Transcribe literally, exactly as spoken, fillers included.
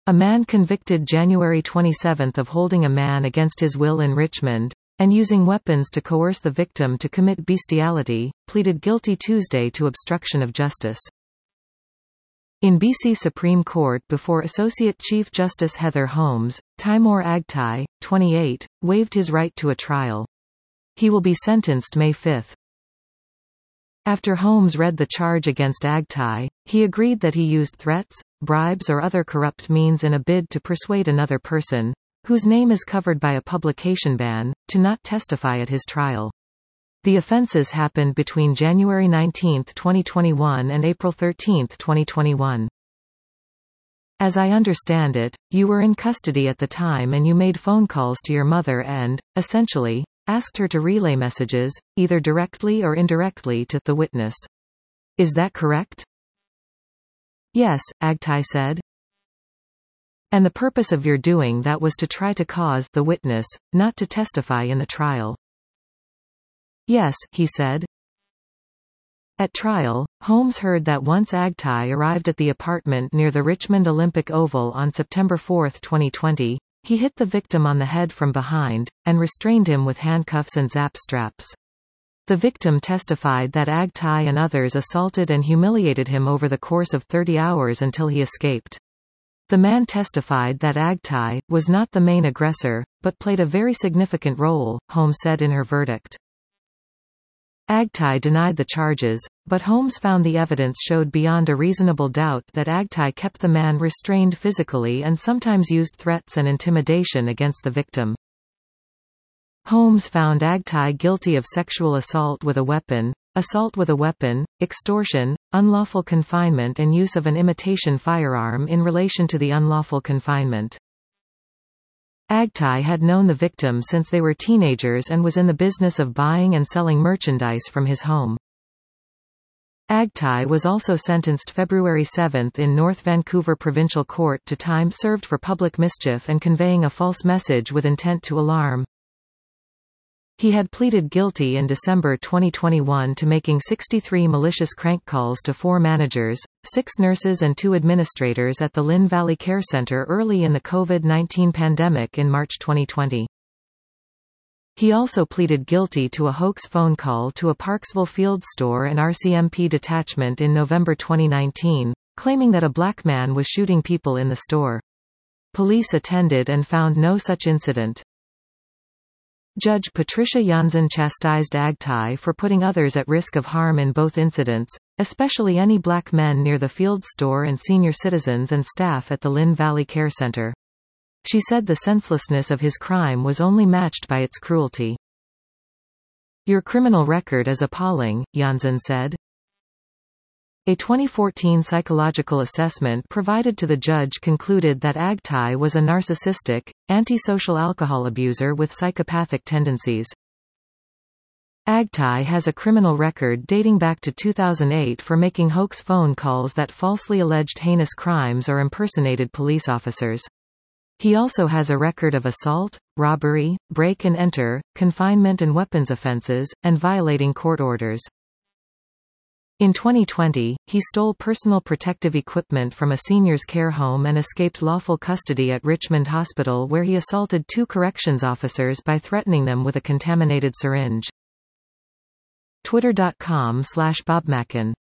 A man convicted January twenty-seventh of holding a man against his will in Richmond, and using weapons to coerce the victim to commit bestiality, pleaded guilty Tuesday to obstruction of justice. In B C Supreme Court before Associate Chief Justice Heather Holmes, Timur Agtai, twenty-eight, waived his right to a trial. He will be sentenced May fifth. After Holmes read the charge against Agtai, he agreed that he used threats, bribes or other corrupt means in a bid to persuade another person, whose name is covered by a publication ban, to not testify at his trial. The offenses happened between January nineteenth twenty twenty-one and April thirteenth twenty twenty-one. As I understand it, you were in custody at the time and you made phone calls to your mother and, essentially, asked her to relay messages, either directly or indirectly to the witness. Is that correct? Yes, Agtai said. And the purpose of your doing that was to try to cause the witness not to testify in the trial. Yes, he said. At trial, Holmes heard that once Agtai arrived at the apartment near the Richmond Olympic Oval on September fourth twenty twenty, he hit the victim on the head from behind, and restrained him with handcuffs and zap straps. The victim testified that Agtai and others assaulted and humiliated him over the course of thirty hours until he escaped. The man testified that Agtai was not the main aggressor, but played a very significant role, Holmes said in her verdict. Agtai denied the charges, but Holmes found the evidence showed beyond a reasonable doubt that Agtai kept the man restrained physically and sometimes used threats and intimidation against the victim. Holmes found Agtai guilty of sexual assault with a weapon, assault with a weapon, extortion, unlawful confinement and use of an imitation firearm in relation to the unlawful confinement. Agtai had known the victim since they were teenagers and was in the business of buying and selling merchandise from his home. Agtai was also sentenced February seventh in North Vancouver Provincial Court to time served for public mischief and conveying a false message with intent to alarm. He had pleaded guilty in December twenty twenty-one to making sixty-three malicious crank calls to four managers, six nurses and two administrators at the Lynn Valley Care Center early in the COVID nineteen pandemic in March twenty twenty. He also pleaded guilty to a hoax phone call to a Parksville Field store and R C M P detachment in November twenty nineteen, claiming that a black man was shooting people in the store. Police attended and found no such incident. Judge Patricia Jansen chastised Agtai for putting others at risk of harm in both incidents, especially any black men near the field store and senior citizens and staff at the Lynn Valley Care Center. She said the senselessness of his crime was only matched by its cruelty. Your criminal record is appalling, Jansen said. A twenty fourteen psychological assessment provided to the judge concluded that Agtai was a narcissistic, antisocial alcohol abuser with psychopathic tendencies. Agtai has a criminal record dating back to two thousand eight for making hoax phone calls that falsely alleged heinous crimes or impersonated police officers. He also has a record of assault, robbery, break and enter, confinement and weapons offenses, and violating court orders. In twenty twenty, he stole personal protective equipment from a seniors' care home and escaped lawful custody at Richmond Hospital where he assaulted two corrections officers by threatening them with a contaminated syringe. Twitter dot com slash Bob Mackin